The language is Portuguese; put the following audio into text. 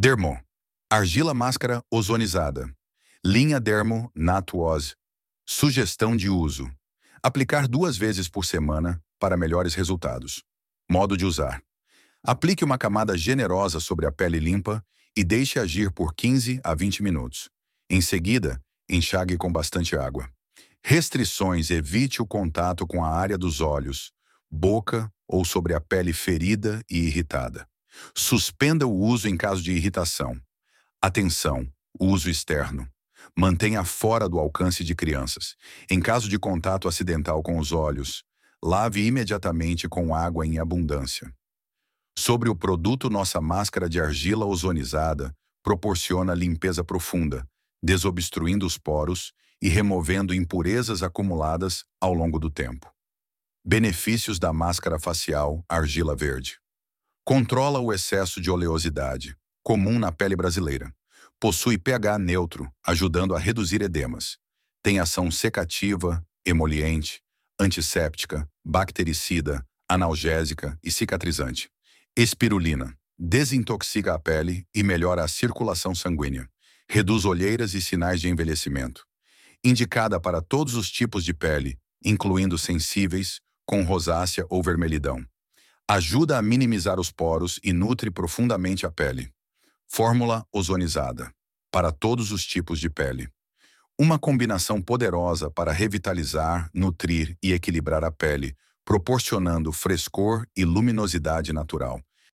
Dermo. Argila máscara ozonizada. Linha Dermo Natwos. Sugestão de uso. Aplicar 2 vezes por semana para melhores resultados. Modo de usar. Aplique uma camada generosa sobre a pele limpa e deixe agir por 15 a 20 minutos. Em seguida, enxague com bastante água. Restrições: evite o contato com a área dos olhos, boca ou sobre a pele ferida e irritada. Suspenda o uso em caso de irritação. Atenção: uso externo. Mantenha fora do alcance de crianças. Em caso de contato acidental com os olhos, lave imediatamente com água em abundância. Sobre o produto, nossa máscara de argila ozonizada proporciona limpeza profunda, desobstruindo os poros e removendo impurezas acumuladas ao longo do tempo. Benefícios da máscara facial argila verde. Controla o excesso de oleosidade, comum na pele brasileira. Possui pH neutro, ajudando a reduzir edemas. Tem ação secativa, emoliente, antisséptica, bactericida, analgésica e cicatrizante. Espirulina. Desintoxica a pele e melhora a circulação sanguínea. Reduz olheiras e sinais de envelhecimento. Indicada para todos os tipos de pele, incluindo sensíveis, com rosácea ou vermelhidão. Ajuda a minimizar os poros e nutre profundamente a pele. Fórmula ozonizada. Para todos os tipos de pele. Uma combinação poderosa para revitalizar, nutrir e equilibrar a pele, proporcionando frescor e luminosidade natural.